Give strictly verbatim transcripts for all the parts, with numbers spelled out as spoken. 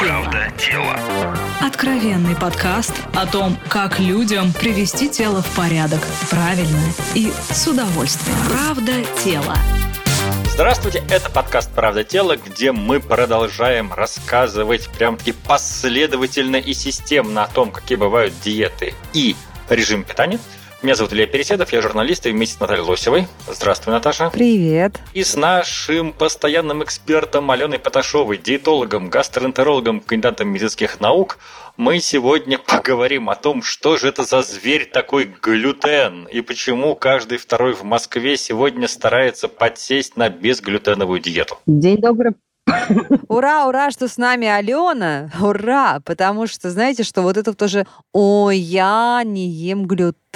Правда тело. Откровенный подкаст о том, как людям привести тело в порядок правильно и с удовольствием. Правда тело. Здравствуйте, это подкаст «Правда тело», где мы продолжаем рассказывать прям-таки последовательно и системно о том, какие бывают диеты и режим питания. Меня зовут Илья Переседов, я журналист и вместе с Натальей Лосевой. Здравствуй, Наташа. Привет. И с нашим постоянным экспертом Аленой Поташовой, диетологом, гастроэнтерологом, кандидатом медицинских наук, мы сегодня поговорим о том, что же это за зверь такой глютен и почему каждый второй в Москве сегодня старается подсесть на безглютеновую диету. День добрый. Ура, ура, что с нами Алена. Ура, потому что, знаете, что вот это тоже «Ой, я не ем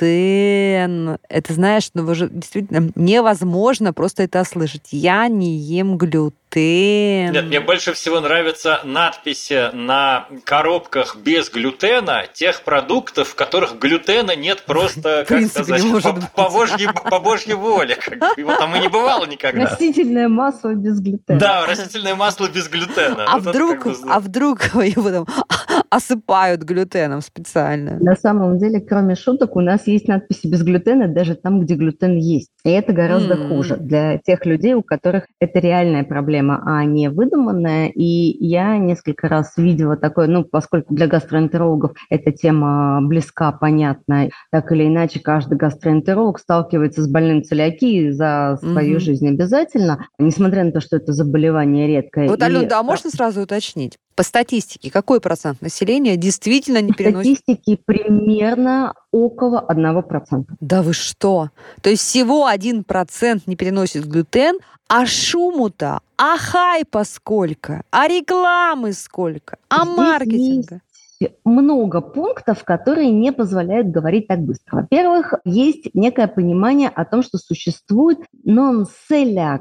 глютен». Это, знаешь, ну, уже действительно невозможно просто это слышать. Я не ем глютен. Нет, мне больше всего нравятся надписи на коробках без глютена тех продуктов, в которых глютена нет просто, как сказать, по, по, божьей, по божьей воле. Его там и не бывало никогда. Растительное масло без глютена. Да, растительное масло без глютена. А, вот вдруг, как бы... а вдруг его там осыпают глютеном специально? На самом деле, кроме шуток, у нас есть надписи без глютена даже там, где глютен есть. И это гораздо mm. хуже для тех людей, у которых это реальная проблема, а не выдуманная. И я несколько раз видела такое, ну, поскольку для гастроэнтерологов эта тема близка, понятна, так или иначе каждый гастроэнтеролог сталкивается с больным целиакией за свою mm-hmm. жизнь обязательно, несмотря на то, что это заболевание редкое. Вот, Алена, да, можно сразу уточнить? По статистике, какой процент населения действительно не переносит? По статистике примерно около одного процента. Да вы что? То есть всего один процент не переносит глютен, а шуму-то, а хайпа сколько, а рекламы сколько, а Здесь маркетинга? Много пунктов, которые не позволяют говорить так быстро. Во-первых, есть некое понимание о том, что существует non-celiac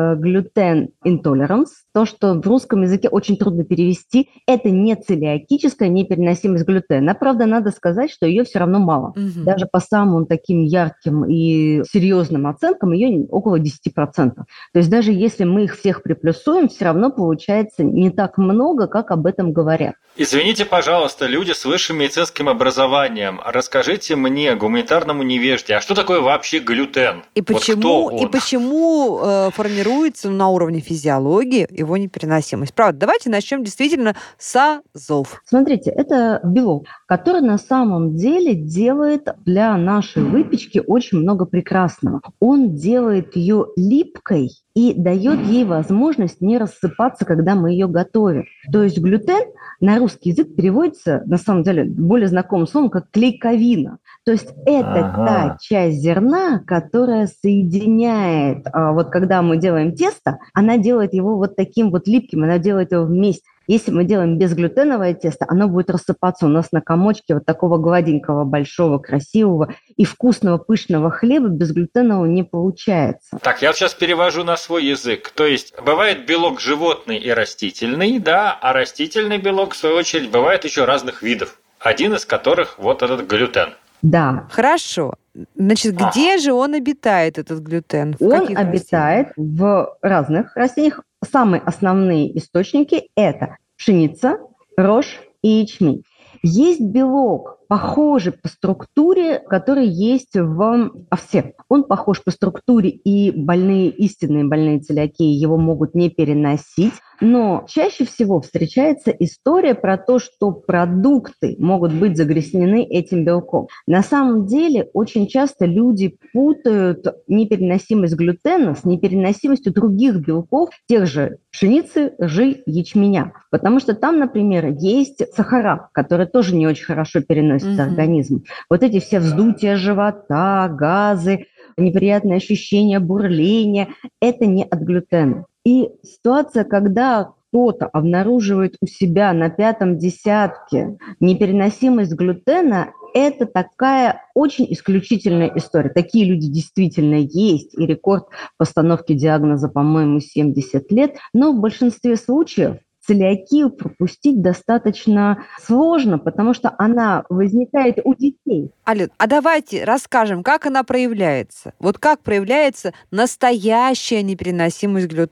gluten intolerance, то, что в русском языке очень трудно перевести. Это не целиакическая непереносимость глютена. Правда, надо сказать, что ее все равно мало. Угу. Даже по самым таким ярким и серьезным оценкам ее около десять процентов. То есть даже если мы их всех приплюсуем, все равно получается не так много, как об этом говорят. Извините, пожалуйста, люди с высшим медицинским образованием, расскажите мне, гуманитарному невежде, а что такое вообще глютен? И почему, вот и почему э, формируется на уровне физиологии его непереносимость? Правда, давайте начнем действительно с азов. Смотрите, это белок, который на самом деле делает для нашей выпечки очень много прекрасного. Он делает ее липкой и дает ей возможность не рассыпаться, когда мы ее готовим. То есть глютен на русский язык переводится, на самом деле, более знакомым словом, как клейковина. То есть это ага. та часть зерна, которая соединяет, вот когда мы делаем тесто, она делает его вот таким вот липким, она делает его вместе. Если мы делаем безглютеновое тесто, оно будет рассыпаться у нас на комочке вот такого гладенького, большого, красивого и вкусного, пышного хлеба безглютенового не получается. Так, я сейчас перевожу на свой язык. То есть бывает белок животный и растительный, да, а растительный белок, в свою очередь, бывает еще разных видов. Один из которых вот этот глютен. Да. Хорошо. Значит, где а. же он обитает, этот глютен? В он обитает растениях? в разных растениях. Самые основные источники – это пшеница, рожь и ячмень. Есть белок, похожий по структуре, который есть в овсе. Он похож по структуре, и больные, истинные больные целиакии его могут не переносить. Но чаще всего встречается история про то, что продукты могут быть загрязнены этим белком. На самом деле очень часто люди путают непереносимость глютена с непереносимостью других белков, тех же пшеницы, ржи, ячменя. Потому что там, например, есть сахара, которые тоже не очень хорошо переносятся mm-hmm. организмом. Вот эти все вздутия живота, газы, неприятные ощущения бурления – это не от глютена. И ситуация, когда кто-то обнаруживает у себя на пятом десятке непереносимость глютена, это такая очень исключительная история. Такие люди действительно есть, и рекорд постановки диагноза, по-моему, семьдесят лет. Но в большинстве случаев целиакию пропустить достаточно сложно, потому что она возникает у детей. Ален, а давайте расскажем, как она проявляется. Вот как проявляется настоящая непереносимость глютена.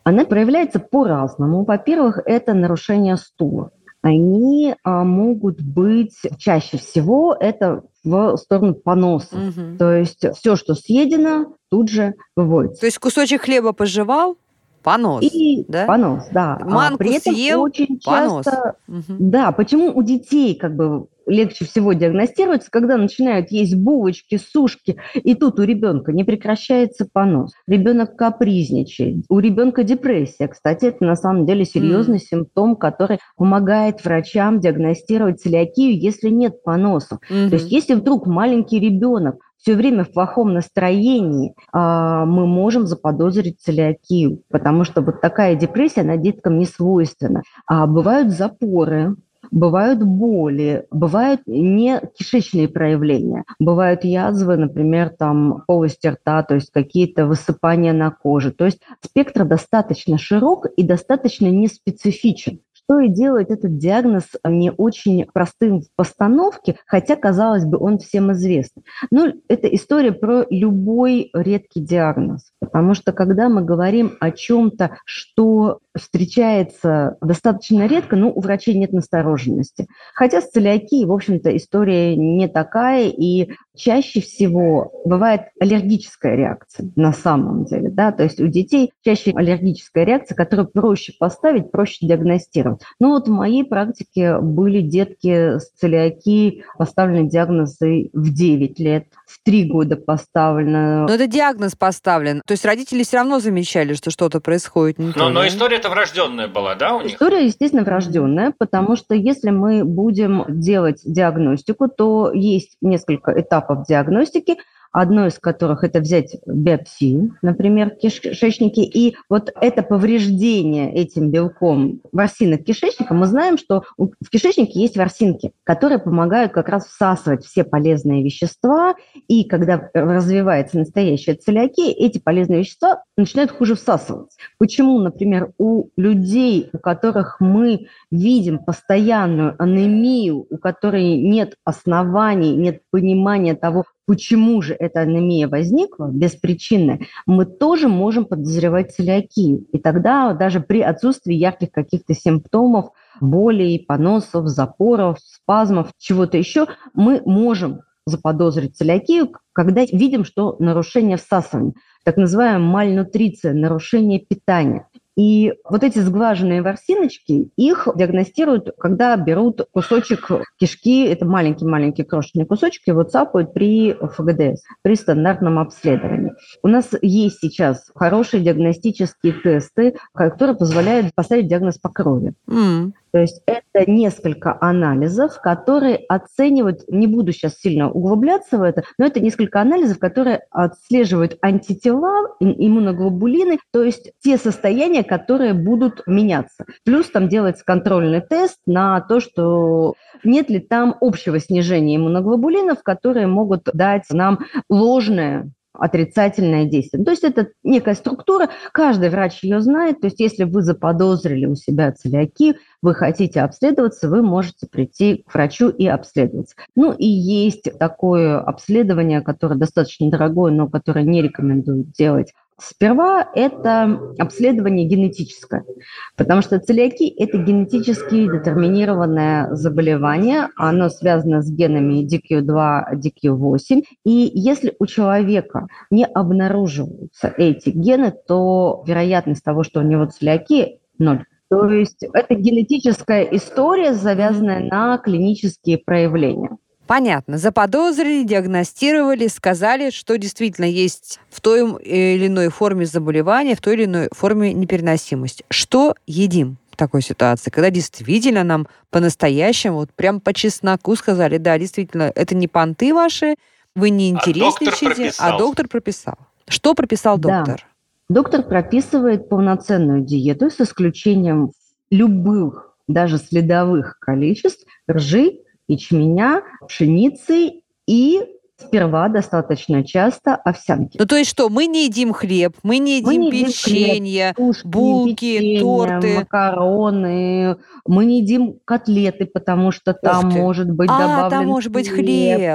Она проявляется по-разному. Во-первых, это нарушение стула. Они а, могут быть чаще всего это в сторону поноса. Мгм. То есть все, что съедено, тут же выводится. То есть кусочек хлеба пожевал, понос, И да? понос, да. А Манку при этом съел, очень понос. часто, Мгм. да, почему у детей как бы легче всего диагностируется, когда начинают есть булочки, сушки, и тут у ребенка не прекращается понос. Ребенок капризничает, у ребенка депрессия. Кстати, это на самом деле серьезный М. симптом, который помогает врачам диагностировать целиакию, если нет поносов. То есть Мгм. если вдруг маленький ребенок все время в плохом настроении, а, мы можем заподозрить целиакию, потому что вот такая депрессия, она деткам не свойственна. А бывают запоры, бывают боли, бывают не кишечные проявления, бывают язвы, например, там полости рта, то есть какие-то высыпания на коже. То есть спектр достаточно широк и достаточно неспецифичен. Что и делает этот диагноз не очень простым в постановке, хотя, казалось бы, он всем известен. Но это история про любой редкий диагноз, потому что когда мы говорим о чем-то, что встречается достаточно редко, ну, у врачей нет настороженности. Хотя с целиакией, в общем-то, история не такая, и чаще всего бывает аллергическая реакция на самом деле, да, то есть у детей чаще аллергическая реакция, которую проще поставить, проще диагностировать. Ну вот в моей практике были детки с целиакией, поставлены диагнозы в девять лет, в три года поставлено. Но это диагноз поставлен. То есть родители все равно замечали, что что-то происходит не то, Но, но да? история-то врожденная была, да, у них? История, естественно, врожденная, потому что если мы будем делать диагностику, то есть несколько этапов диагностики, одно из которых это взять биопсию, например, в кишечнике, и вот это повреждение этим белком ворсинок кишечника, мы знаем, что в кишечнике есть ворсинки, которые помогают как раз всасывать все полезные вещества, и когда развивается настоящая целиакия, эти полезные вещества начинают хуже всасываться. Почему, например, у людей, у которых мы видим постоянную анемию, у которой нет оснований, нет понимания того, почему же эта анемия возникла беспричинная, мы тоже можем подозревать целиакию. И тогда даже при отсутствии ярких каких-то симптомов, болей, поносов, запоров, спазмов, чего-то еще, мы можем заподозрить целиакию, когда видим, что нарушение всасывания, так называемая мальнутриция, нарушение питания. И вот эти сглаженные ворсиночки, их диагностируют, когда берут кусочек кишки, это маленький-маленький крошечный кусочек, его цапают при ФГДС, при стандартном обследовании. У нас есть сейчас хорошие диагностические тесты, которые позволяют поставить диагноз по крови. М. То есть это несколько анализов, которые оценивают, не буду сейчас сильно углубляться в это, но это несколько анализов, которые отслеживают антитела, иммуноглобулины, то есть те состояния, которые будут меняться. Плюс там делается контрольный тест на то, что нет ли там общего снижения иммуноглобулинов, которые могут дать нам ложное отрицательное действие. То есть это некая структура, каждый врач ее знает, то есть если вы заподозрили у себя целиакию, вы хотите обследоваться, вы можете прийти к врачу и обследоваться. Ну и есть такое обследование, которое достаточно дорогое, но которое не рекомендуют делать. Сперва это обследование генетическое, потому что целиакия – это генетически детерминированное заболевание, оно связано с генами ди кью два, ди кью восемь, и если у человека не обнаруживаются эти гены, то вероятность того, что у него целиакия – ноль. То есть это генетическая история, завязанная на клинические проявления. Понятно. Заподозрили, диагностировали, сказали, что действительно есть в той или иной форме заболевания, в той или иной форме непереносимости. Что едим в такой ситуации, когда действительно нам по-настоящему, вот прям по чесноку сказали, да, действительно, это не понты ваши, вы не интересничаете, а доктор прописал. Что прописал доктор? Да. Доктор прописывает полноценную диету с исключением любых, даже следовых количеств ржи, ячменя, пшеницы и сперва достаточно часто овсянки. Ну, то есть что, мы не едим хлеб, мы не едим мы не печенье, хлеб, тушки, булки, печенье, торты. макароны, мы не едим котлеты, потому что там может быть а, добавлен там может быть хлеб. хлеб.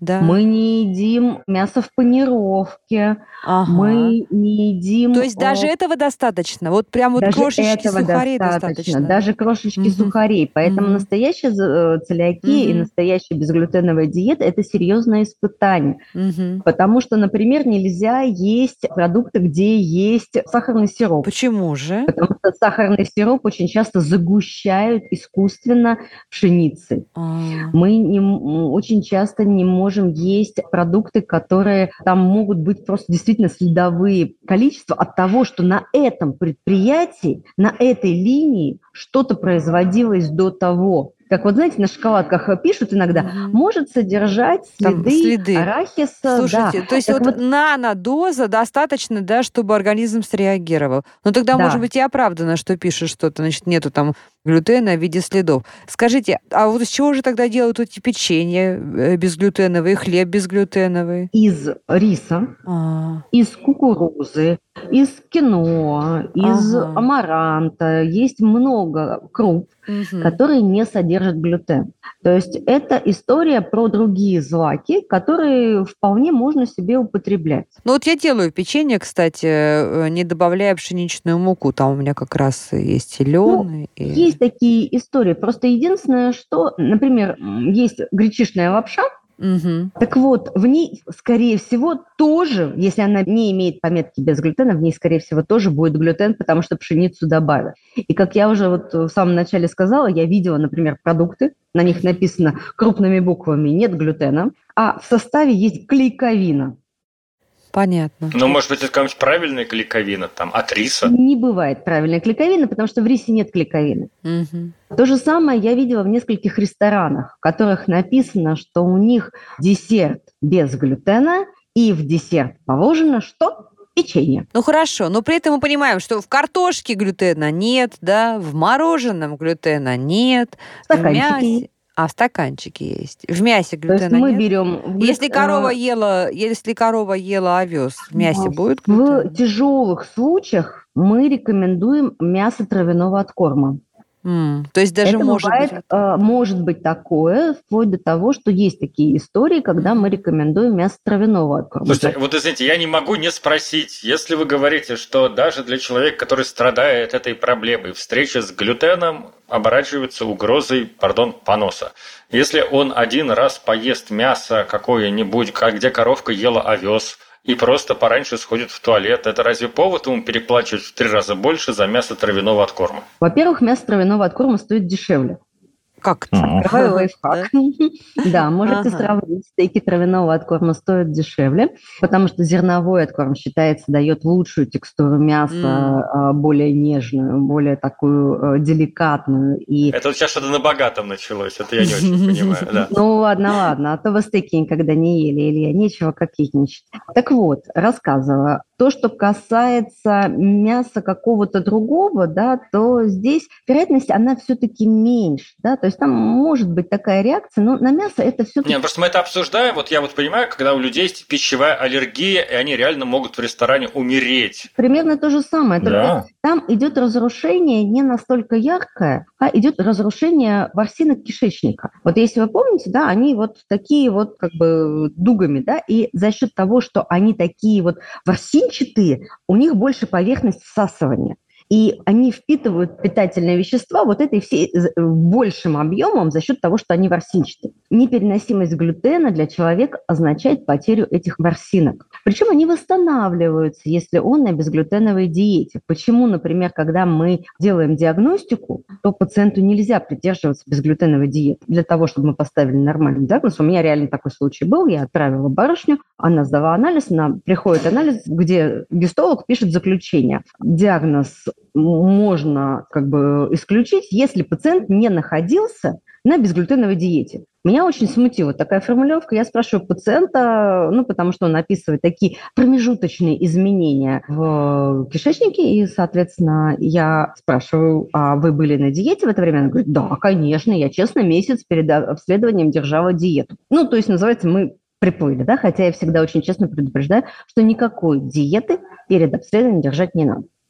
Да. Мы не едим мясо в панировке, Ага. мы не едим... То есть даже э, этого достаточно? Вот прям вот Даже крошечки этого сухарей достаточно, достаточно, да? даже крошечки Мгм. сухарей. Поэтому Мгм. настоящая з- э, целиакия и Мгм. настоящая безглютеновая диета – это серьезное испытание. Мгм. Потому что, например, нельзя есть продукты, где есть сахарный сироп. Почему же? Потому что сахарный сироп очень часто загущают искусственно пшеницей. А. Мы не м- очень часто не можем есть продукты, которые там могут быть просто действительно следовые количества от того, что на этом предприятии, на этой линии что-то производилось до того. Как вот, знаете, на шоколадках пишут иногда, Мгм. может содержать Там следы, следы. арахиса. Да. Слушайте, то есть Так вот вот, нанодоза достаточно, да, чтобы организм среагировал. Но тогда, может да. быть, и оправдано, что пишешь что-то, значит, нету там глютена в виде следов. Скажите, а вот из чего же тогда делают эти печенья э, безглютеновые, хлеб безглютеновый? Из риса, А, из кукурузы, из киноа, из ага. амаранта. Есть много круп, Мгм. которые не содержат глютен. То есть это история про другие злаки, которые вполне можно себе употреблять. Ну вот я делаю печенье, кстати, э, не добавляя пшеничную муку. Там у меня как раз есть и Ну, лен, и... есть такие истории. Просто единственное, что, например, м, есть гречишная лапша. Мгм. Так вот, в ней, скорее всего, тоже, если она не имеет пометки без глютена, в ней, скорее всего, тоже будет глютен, потому что пшеницу добавят. И как я уже вот в самом начале сказала, я видела, например, продукты, на них написано крупными буквами «нет глютена», а в составе есть клейковина. Понятно. Ну, может быть, это какая-нибудь правильная клейковина, там, от риса? Не бывает правильной клейковины, потому что в рисе нет клейковины. Мгм. То же самое я видела в нескольких ресторанах, в которых написано, что у них десерт без глютена, и в десерт положено что? Печенье. Ну хорошо, но при этом мы понимаем, что в картошке глютена нет, да, в мороженом глютена нет, в Стаканчики мясе, есть. а в стаканчике есть. В мясе То есть глютена мы нет. берем... в глют- Если корова э, ела, если корова ела овес, в мясе будет В глютен? тяжелых случаях мы рекомендуем мясо травяного откорма. М, То есть даже Это может быть бывает, вот так. э, может быть такое, вплоть до того, что есть такие истории, когда мы Мгм. рекомендуем мясо травяного откорма. Слушайте, вот извините, я не могу не спросить, если вы говорите, что даже для человека, который страдает этой проблемой, встреча с глютеном оборачивается угрозой, пардон, поноса. Если он один раз поест мясо какое-нибудь, как где коровка ела овес, и просто пораньше сходит в туалет, это разве повод ему переплачивать в три раза больше за мясо травяного откорма? Во-первых, мясо травяного откорма стоит дешевле. Как это? Открываю лайфхак. Да, можете Ага. сравнить. Стейки травяного откорма стоят дешевле, потому что зерновой откорм, считается, дает лучшую текстуру мяса, а, более нежную, более такую э, деликатную. И Это вот сейчас что-то на богатом началось, это я не очень понимаю, да. ну ладно, ладно, а то вы стейки никогда не ели, Илья, нечего кокетничать. Так вот, рассказывала. То, что касается мяса какого-то другого, да, то здесь вероятность, она все-таки меньше, да, то есть там может быть такая реакция, но на мясо это все-таки... Не, просто мы это обсуждаем, вот я вот понимаю, когда у людей есть пищевая аллергия, и они реально могут в ресторане умереть. Примерно то же самое, только Да. там идет разрушение не настолько яркое, а идет разрушение ворсинок кишечника. Вот если вы помните, да, они вот такие вот как бы дугами, да, и за счет того, что они такие вот ворсинчатые, у них больше поверхность всасывания. И они впитывают питательные вещества вот этой всей з- большим объемом за счет того, что они ворсинчатые. Непереносимость глютена для человека означает потерю этих ворсинок. Причем они восстанавливаются, если он на безглютеновой диете. Почему, например, когда мы делаем диагностику, то пациенту нельзя придерживаться безглютеновой диеты для того, чтобы мы поставили нормальный диагноз. У меня реально такой случай был. Я отправила барышню, она сдала анализ, она приходит анализ, где гистолог пишет заключение. Диагноз можно как бы исключить, если пациент не находился на безглютеновой диете. Меня очень смутила такая формулировка. Я спрашиваю пациента, ну, потому что он описывает такие промежуточные изменения в кишечнике, и, соответственно, я спрашиваю, а вы были на диете в это время? Она говорит, да, конечно, я, честно, месяц перед обследованием держала диету. Ну, то есть, называется, мы приплыли, да, хотя я всегда очень честно предупреждаю, что никакой диеты перед обследованием держать не надо.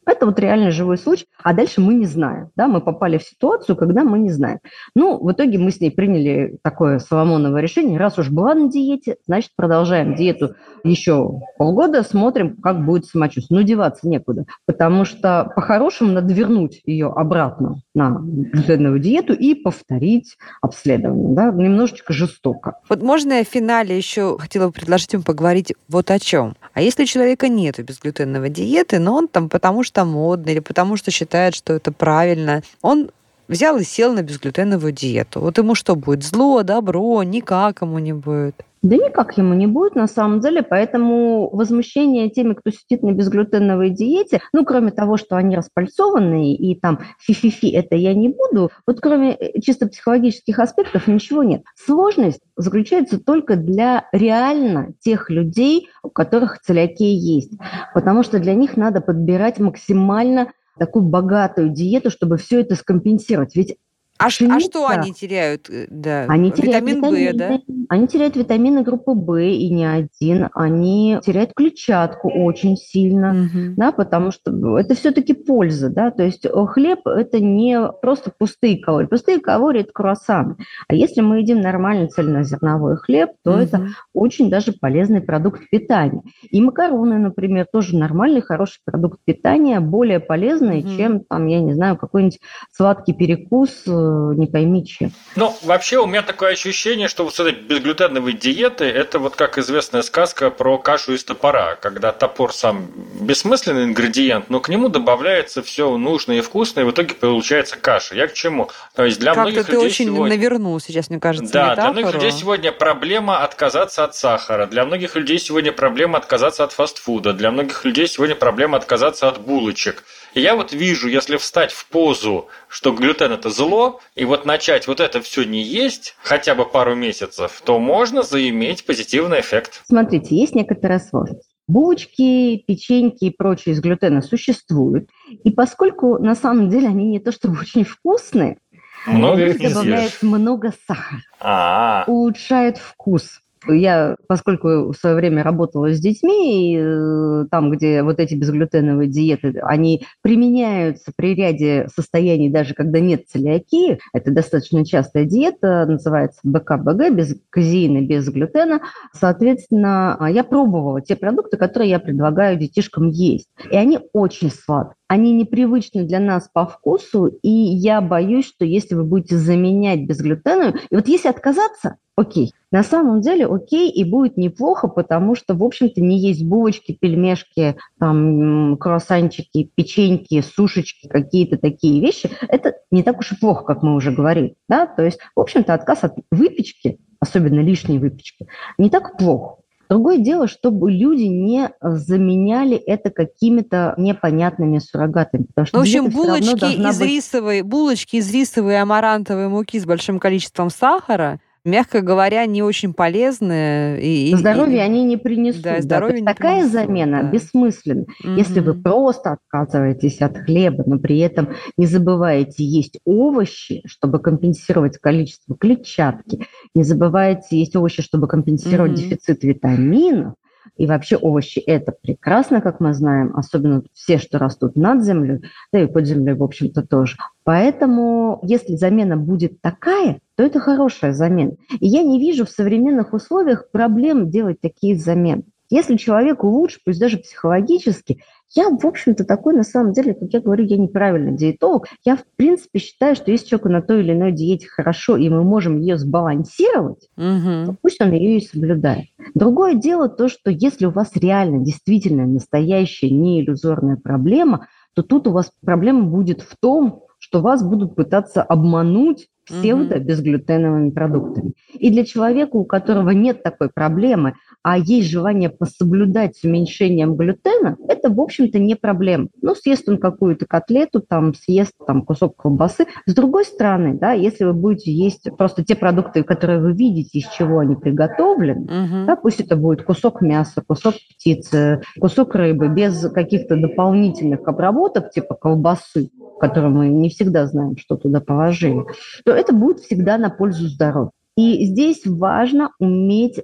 Это вот реально живой случай, а дальше мы не знаем, да, мы попали в ситуацию, когда мы не знаем. Ну, в итоге мы с ней приняли такое Соломоново решение, раз уж была на диете, значит, продолжаем диету еще полгода, смотрим, как будет самочувствие. Ну, деваться некуда, потому что по-хорошему надо вернуть ее обратно на глютеновую диету и повторить обследование, да, немножечко жестоко. Вот можно я в финале еще хотела бы предложить вам поговорить вот о чем. А если у человека нет безглютеновой диеты, но он там потому что модный или потому что считает, что это правильно, он взял и сел на безглютеновую диету. Вот ему что будет? Зло, добро? Никак ему не будет. Да никак ему не будет, на самом деле, поэтому возмущение теми, кто сидит на безглютеновой диете, ну, кроме того, что они распальцованные и там фи-фи-фи, это я не буду, вот кроме чисто психологических аспектов ничего нет. Сложность заключается только для реально тех людей, у которых целиакия есть, потому что для них надо подбирать максимально такую богатую диету, чтобы все это скомпенсировать. Ведь А, пшеница, а что они теряют? Да. Они теряют Витамин В, да? Они теряют витамины группы В и не один. Они теряют клетчатку очень сильно, Мгм. да, потому что это все-таки польза, да, то есть э, хлеб – это не просто пустые калории. Пустые калории – это круассаны. А если мы едим нормальный цельнозерновой хлеб, то это Мгм. очень даже полезный продукт питания. И макароны, например, тоже нормальный, хороший продукт питания, более полезный, Мгм. чем, там, я не знаю, какой-нибудь сладкий перекус, э, не пойми чем. Ну, вообще у меня такое ощущение, что вот с этой безглютеновой диеты, это вот как известная сказка про кашу из топора, когда топор сам бессмысленный ингредиент, но к нему добавляется все нужное и вкусное, и в итоге получается каша. Я к чему? То есть для Как-то многих ты людей очень сегодня... навернул сейчас, мне кажется, Да, для метафору. многих людей сегодня проблема отказаться от сахара, для многих людей сегодня проблема отказаться от фастфуда, для многих людей сегодня проблема отказаться от булочек. И я вот вижу, если встать в позу, что глютен – это зло, и вот начать вот это все не есть хотя бы пару месяцев, то можно заиметь позитивный эффект. Смотрите, есть некоторая сложность. Булочки, печеньки и прочее из глютена существуют. И поскольку на самом деле они не то чтобы очень вкусные, Много в их них не добавляется съешь. много сахара, А, улучшает вкус. Я, поскольку в свое время работала с детьми, и, э, там, где вот эти безглютеновые диеты, они применяются при ряде состояний, даже когда нет целиакии. Это достаточно частая диета, называется бэ ка бэ гэ, без казеина, без глютена. Соответственно, я пробовала те продукты, которые я предлагаю детишкам есть. И они очень сладкие. Они непривычны для нас по вкусу, и я боюсь, что если вы будете заменять безглютеновую, и вот если отказаться, окей. На самом деле окей, и будет неплохо, потому что, в общем-то, не есть булочки, пельмешки, там, круассанчики, печеньки, сушечки, какие-то такие вещи. Это не так уж и плохо, как мы уже говорили. Да? То есть, в общем-то, отказ от выпечки, особенно лишней выпечки, не так плохо. Другое дело, чтобы люди не заменяли это какими-то непонятными суррогатами. Потому что Ну, в общем, диета всё равно булочки должна из быть... рисовой, булочки из рисовой и амарантовой муки с большим количеством сахара, мягко говоря, не очень полезные. И, и- Здоровья и- они не принесут. Да, и Да. То здоровья есть не такая принесут, замена да. бессмысленна. Если вы Мгм. просто отказываетесь от хлеба, но при этом не забываете есть овощи, чтобы компенсировать количество клетчатки, не забывайте есть овощи, чтобы компенсировать Мгм. дефицит витаминов, и вообще овощи – это прекрасно, как мы знаем, особенно все, что растут над землей, да и под землей, в общем-то, тоже. Поэтому, если замена будет такая, то это хорошая замена. И я не вижу в современных условиях проблем делать такие замены. Если человеку лучше, пусть даже психологически, я, в общем-то, такой, на самом деле, как я говорю, я неправильный диетолог. Я, в принципе, считаю, что если человеку на той или иной диете хорошо, и мы можем ее сбалансировать, Мгм. то пусть он ее и соблюдает. Другое дело то, что если у вас реально, действительно, настоящая, не иллюзорная проблема, то тут у вас проблема будет в том, что вас будут пытаться обмануть псевдо-безглютеновыми продуктами. И для человека, у которого нет такой проблемы, а есть желание пособлюдать с уменьшением глютена, это, в общем-то, не проблема. Ну, съест он какую-то котлету, там, съест там, кусок колбасы. С другой стороны, да, если вы будете есть просто те продукты, которые вы видите, из чего они приготовлены, Мгм. да, пусть это будет кусок мяса, кусок птицы, кусок рыбы, без каких-то дополнительных обработок, типа колбасы, которую мы не всегда знаем, что туда положили, то это будет всегда на пользу здоровью. И здесь важно уметь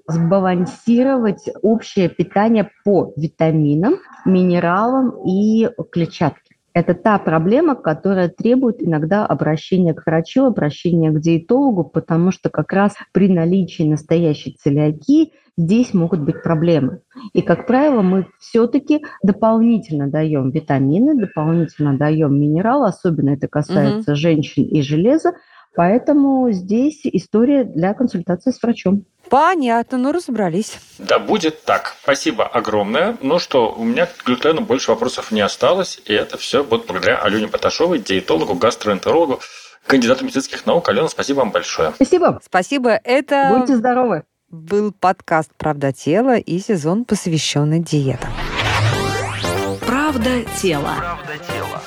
сбалансировать общее питание по витаминам, минералам и клетчатке. Это та проблема, которая требует иногда обращения к врачу, обращения к диетологу, потому что как раз при наличии настоящей целиакии здесь могут быть проблемы. И, как правило, мы все-таки дополнительно даем витамины, дополнительно даем минералы, особенно это касается угу. женщин и железа, поэтому здесь история для консультации с врачом. Понятно, ну разобрались. Да будет так. Спасибо огромное. Ну что, у меня к глютену больше вопросов не осталось, и это все будет благодаря Алене Паташовой, диетологу, гастроэнтерологу, кандидату медицинских наук. Алена, спасибо вам большое. Спасибо. Спасибо. Это... Будьте здоровы. Был подкаст «Правда тела» и сезон, посвященный диетам. Правда тела. Правда тела.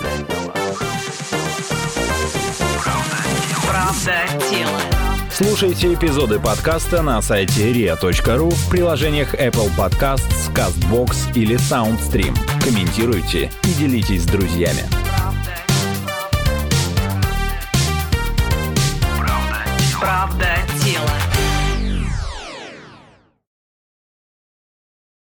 Правда тела. Слушайте эпизоды подкаста на сайте риа точка ру, в приложениях Apple Podcasts, CastBox или SoundStream. Комментируйте и делитесь с друзьями.